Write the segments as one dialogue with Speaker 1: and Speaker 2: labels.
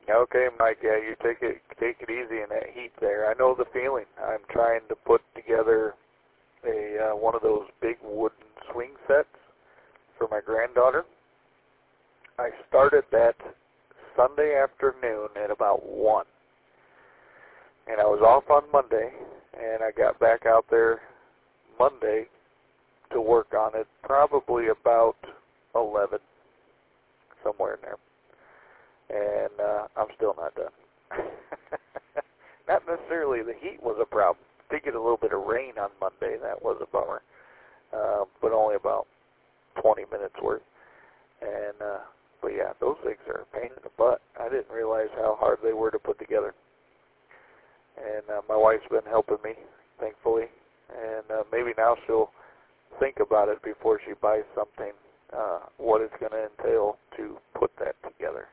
Speaker 1: Okay, Mike. Yeah, you take it easy in that heat there. I know the feeling. I'm trying to put together a one of those big wooden swing sets for my granddaughter. I started that Sunday afternoon at about 1, and I was off on Monday, and I got back out there Monday to work on it probably about 11, somewhere in there. And I'm still not done. Not necessarily the heat was a problem. Did get a little bit of rain on Monday. That was a bummer, but only about 20 minutes worth. And but yeah, those things are a pain in the butt. I didn't realize how hard they were to put together. And my wife's been helping me, thankfully. And maybe now she'll think about it before she buys something, what it's going to entail to put that together.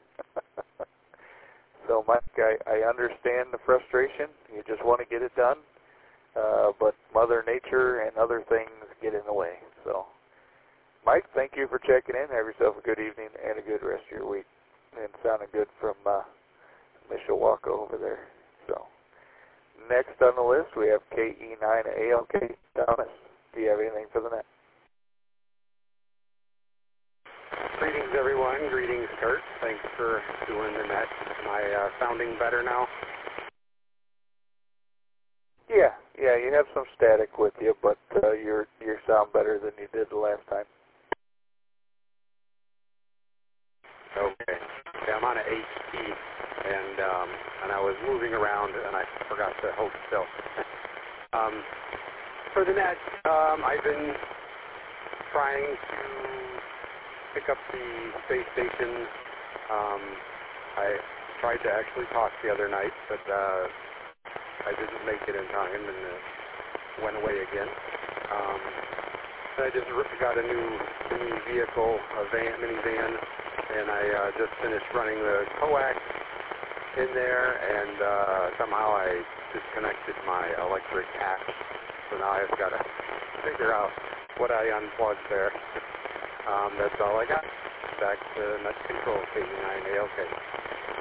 Speaker 1: So, Mike, I understand the frustration. You just want to get it done, but Mother Nature and other things get in the way. So, Mike, thank you for checking in. Have yourself a good evening and a good rest of your week. And sounding good from Mishawaka over there. So, next on the list, we have KE9ALK. Thomas, do you have anything for the net?
Speaker 2: Greetings, everyone. Greetings, Kurt. Thanks for doing the net. Am I sounding better now?
Speaker 1: Yeah, you have some static with you, but you sound better than you did the last time.
Speaker 2: Okay. Yeah, I'm on an 8 and I was moving around, and I forgot to hold still. For the net, I've been trying to pick up the space station. I tried to actually talk the other night, but I didn't make it in time, and it went away again. I just got a new vehicle, a minivan, and I just finished running the coax in there, and somehow I disconnected my electric axe. So now I've got to figure out what I unplugged there. That's all I got. Back to Net Control, KE9ALK.